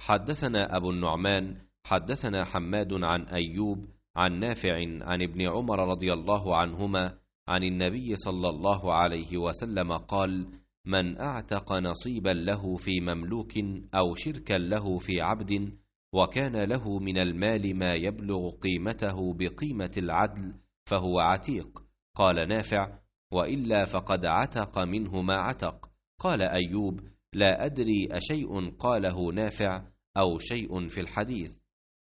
حدثنا أبو النعمان حدثنا حماد عن أيوب عن نافع عن ابن عمر رضي الله عنهما عن النبي صلى الله عليه وسلم قال: من أعتق نصيبا له في مملوك أو شركا له في عبد وكان له من المال ما يبلغ قيمته بقيمة العدل فهو عتيق. قال نافع: وإلا فقد عتق منه ما عتق. قال أيوب: لا أدري أشيء قاله نافع أو شيء في الحديث.